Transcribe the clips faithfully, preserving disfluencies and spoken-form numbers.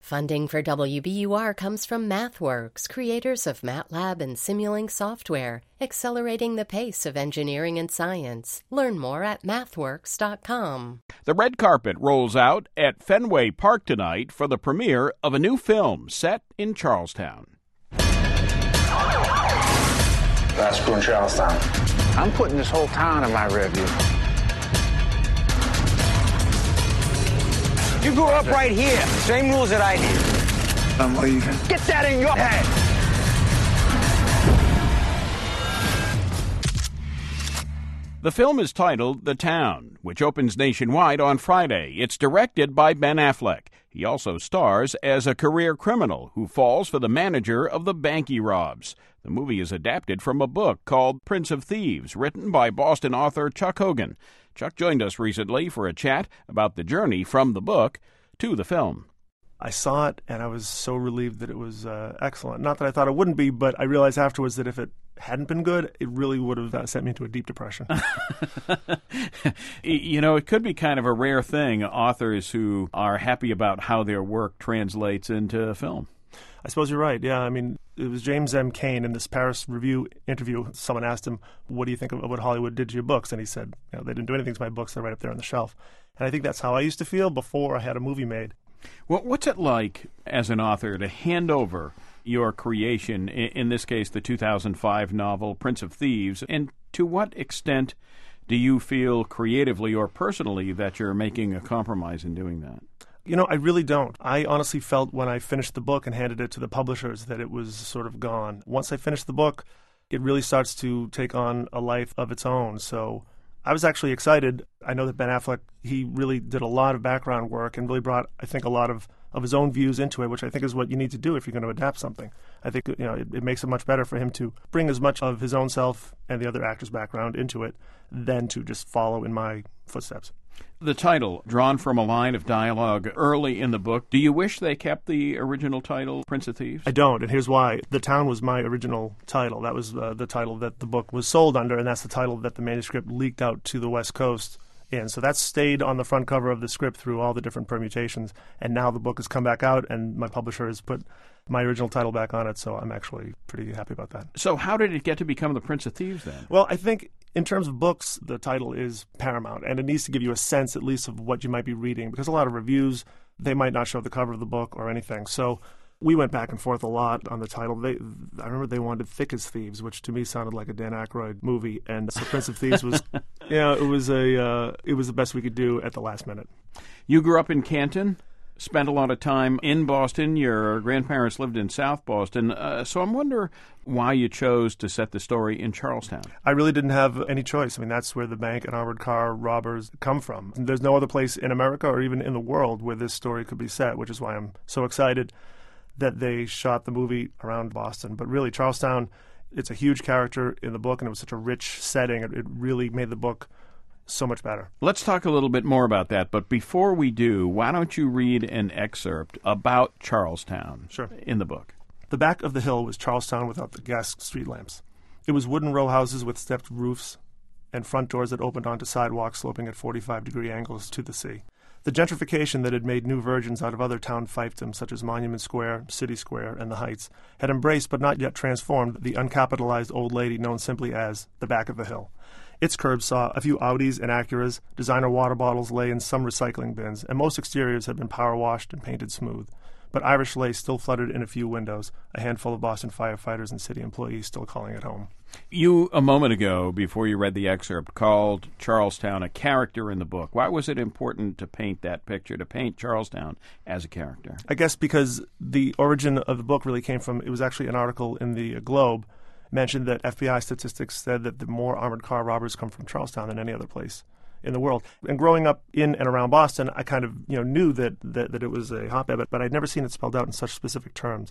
Funding for W B U R comes from MathWorks, creators of MATLAB and Simulink software, accelerating the pace of engineering and science. Learn more at mathworks dot com. The red carpet rolls out at Fenway Park tonight for the premiere of a new film set in Charlestown. Last crew in Charlestown. I'm putting this whole town in my review. You grew up right here. Same rules that I did. I'm leaving. Get that in your head. The film is titled The Town, which opens nationwide on Friday. It's directed by Ben Affleck. He also stars as a career criminal who falls for the manager of the bank he robs. The movie is adapted from a book called Prince of Thieves, written by Boston author Chuck Hogan. Chuck joined us recently for a chat about the journey from the book to the film. I saw it, and I was so relieved that it was uh, excellent. Not that I thought it wouldn't be, but I realized afterwards that if it hadn't been good, it really would have uh, sent me into a deep depression. You know, it could be kind of a rare thing, authors who are happy about how their work translates into film. I suppose you're right, yeah. I mean, it was James M. Cain in this Paris Review interview. Someone asked him, what do you think of what Hollywood did to your books? And he said, you know, they didn't do anything to my books. They're right up there on the shelf. And I think that's how I used to feel before I had a movie made. Well, what's it like as an author to hand over your creation, in this case the two thousand five novel Prince of Thieves, and to what extent do you feel creatively or personally that you're making a compromise in doing that? You know, I really don't. I honestly felt when I finished the book and handed it to the publishers that it was sort of gone. Once I finished the book, it really starts to take on a life of its own. So I was actually excited. I know that Ben Affleck, he really did a lot of background work and really brought, I think, a lot of, of his own views into it, which I think is what you need to do if you're going to adapt something. I think, you know, it, it makes it much better for him to bring as much of his own self and the other actor's background into it than to just follow in my footsteps. The title, drawn from a line of dialogue early in the book, do you wish they kept the original title, Prince of Thieves? I don't, and here's why. The Town was my original title. That was uh, the title that the book was sold under, and that's the title that the manuscript leaked out to the West Coast in. So that stayed on the front cover of the script through all the different permutations, and now the book has come back out, and my publisher has put my original title back on it, so I'm actually pretty happy about that. So how did it get to become The Prince of Thieves, then? Well, I think in terms of books, the title is paramount, and it needs to give you a sense at least of what you might be reading, because a lot of reviews, they might not show the cover of the book or anything. So we went back and forth a lot on the title. They, I remember they wanted Thick as Thieves, which to me sounded like a Dan Aykroyd movie, and so Prince of Thieves was, yeah, it was a, uh, it was the best we could do at the last minute. You grew up in Canton, spent a lot of time in Boston. Your grandparents lived in South Boston, uh, so I'm wondering why you chose to set the story in Charlestown. I really didn't have any choice. I mean, that's where the bank and armored car robbers come from. There's no other place in America or even in the world where this story could be set, which is why I'm so excited that they shot the movie around Boston. But really, Charlestown, it's a huge character in the book, and it was such a rich setting. It, it really made the book so much better. Let's talk a little bit more about that, but before we do, why don't you read an excerpt about Charlestown Sure. in the book? The back of the hill was Charlestown without the gas street lamps. It was wooden row houses with stepped roofs and front doors that opened onto sidewalks sloping at forty-five degree angles to the sea. The gentrification that had made new virgins out of other town fiefdoms, such as Monument Square, City Square, and the Heights, had embraced but not yet transformed the uncapitalized old lady known simply as the back of the hill. Its curbs saw a few Audis and Acuras, designer water bottles lay in some recycling bins, and most exteriors had been power washed and painted smooth. But Irish lace still fluttered in a few windows, a handful of Boston firefighters and city employees still calling it home. You, a moment ago, before you read the excerpt, called Charlestown a character in the book. Why was it important to paint that picture, to paint Charlestown as a character? I guess because the origin of the book really came from, it was actually an article in the Globe, mentioned that F B I statistics said that the more armored car robbers come from Charlestown than any other place in the world. And growing up in and around Boston, I kind of you know knew that that, that it was a hotbed, but, but I'd never seen it spelled out in such specific terms.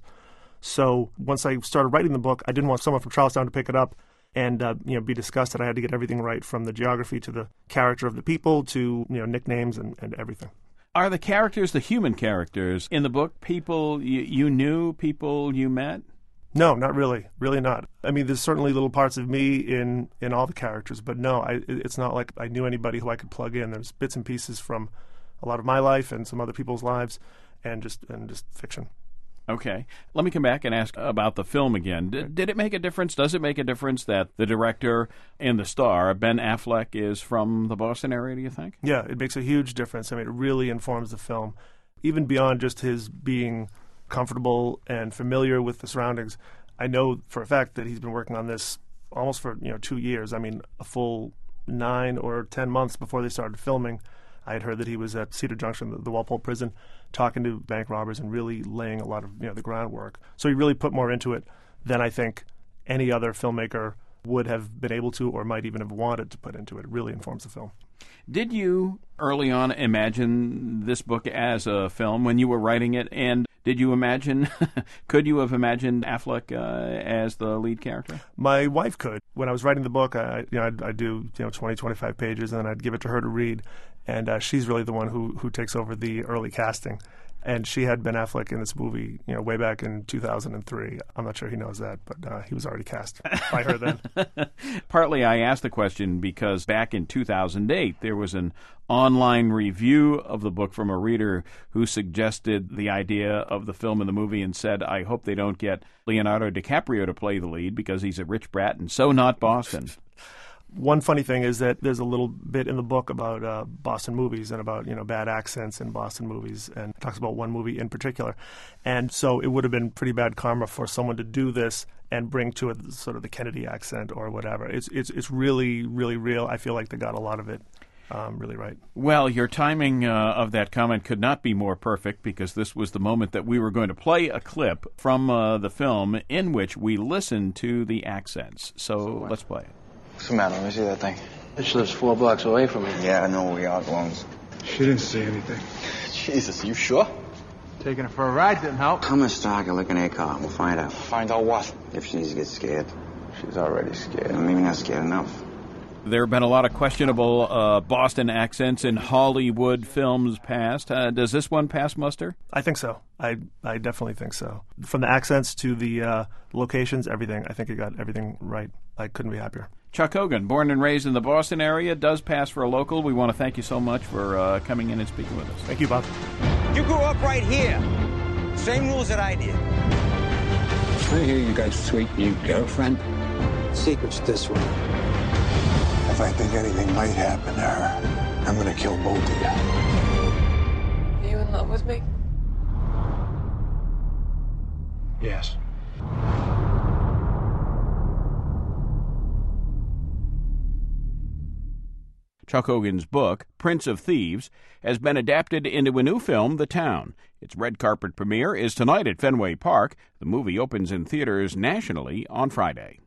So once I started writing the book, I didn't want someone from Charlestown to pick it up and uh, you know be disgusted. I had to get everything right, from the geography to the character of the people to you know nicknames and, and everything. Are the characters, the human characters in the book, people you, you knew, people you met? No, not really. Really not. I mean, there's certainly little parts of me in, in all the characters, but no, I, it's not like I knew anybody who I could plug in. There's bits and pieces from a lot of my life and some other people's lives, and just and just fiction. Okay. Let me come back and ask about the film again. Did, did it make a difference? Does it make a difference that the director and the star, Ben Affleck, is from the Boston area, do you think? Yeah, it makes a huge difference. I mean, it really informs the film. Even beyond just his being comfortable and familiar with the surroundings, I know for a fact that he's been working on this almost for, you know, two years. I mean, a full nine or ten months before they started filming. I had heard that he was at Cedar Junction, the, the Walpole prison, talking to bank robbers and really laying a lot of, you know, the groundwork. So he really put more into it than I think any other filmmaker would have been able to or might even have wanted to put into it. It really informs the film. Did you early on imagine this book as a film when you were writing it? And did you imagine, could you have imagined Affleck uh, as the lead character? My wife could. When I was writing the book, I, you know, I'd, I'd do you know twenty, twenty-five pages, and then I'd give it to her to read. And uh, she's really the one who who takes over the early casting. And she had Ben Affleck in this movie, you know, way back in two thousand three. I'm not sure he knows that, but uh, he was already cast by her then. Partly I asked the question because back in two thousand eight, there was an online review of the book from a reader who suggested the idea of the film and the movie and said, I hope they don't get Leonardo DiCaprio to play the lead because he's a rich brat and so not Boston. One funny thing is that there's a little bit in the book about uh, Boston movies and about, you know, bad accents in Boston movies, and it talks about one movie in particular. And so it would have been pretty bad karma for someone to do this and bring to it sort of the Kennedy accent or whatever. It's it's it's really, really real. I feel like they got a lot of it um, really right. Well, your timing uh, of that comment could not be more perfect because this was the moment that we were going to play a clip from uh, the film in which we listened to the accents. So let's play it. What's the matter? Let me see that thing. She lives four blocks away from me. Yeah, I know where we are, belongs. She didn't see anything. Jesus, you sure? Taking her for a ride didn't help. Come and start and look in her car and we'll find out. Find out what? If she needs to get scared. She's already scared. Well, maybe not scared enough. There have been a lot of questionable uh, Boston accents in Hollywood films past. Uh, does this one pass muster? I think so. I I definitely think so. From the accents to the uh, locations, everything. I think it got everything right. I couldn't be happier. Chuck Hogan, born and raised in the Boston area, does pass for a local. We want to thank you so much for uh, coming in and speaking with us. Thank you, Bob. You grew up right here. Same rules that I did. I hear you got a sweet new girlfriend. Secret's this one. If I think anything might happen to her, I'm gonna kill both of you. Are you in love with me? Yes. Chuck Hogan's book, Prince of Thieves, has been adapted into a new film, The Town. Its red carpet premiere is tonight at Fenway Park. The movie opens in theaters nationally on Friday.